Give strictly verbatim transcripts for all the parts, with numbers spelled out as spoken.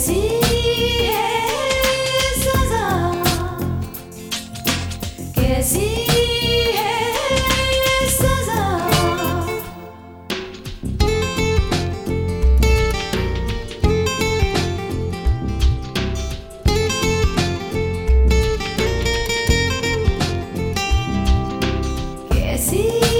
कैसी है सजा, कैसी है सजा। कैसी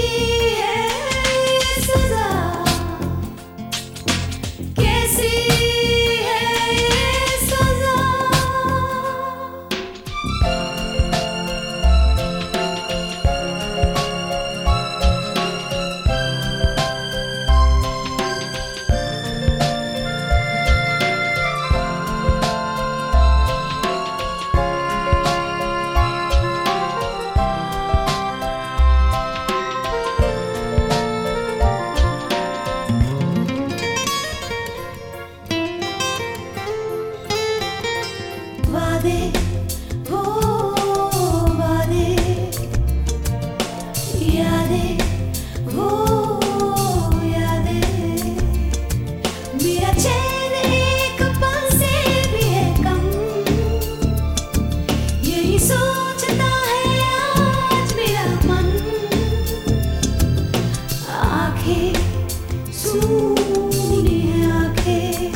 वादे वो वादे, यादें वो यादें, मेरा चैन एक पल से भी है कम, यही सोचता है आज मेरा मन। आंखें सूनी है आंखें,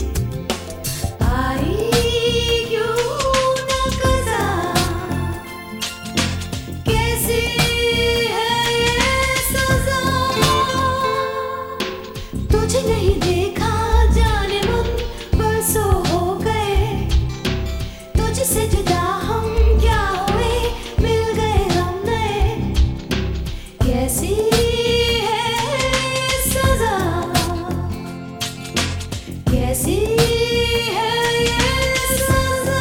तुझे नहीं देखा जाने मन बरसों हो गए, तुझसे जुदा हम क्या हुए, मिल गए हम नए। कैसी है सजा, कैसी है ये सजा।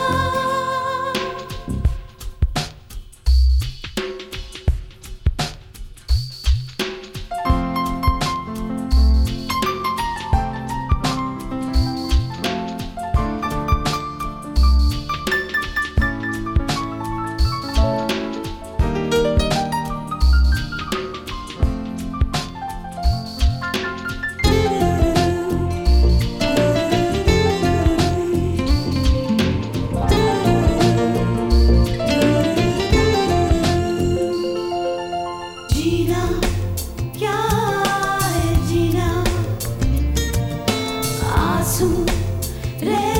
जीना क्या है जीना, आंसू रह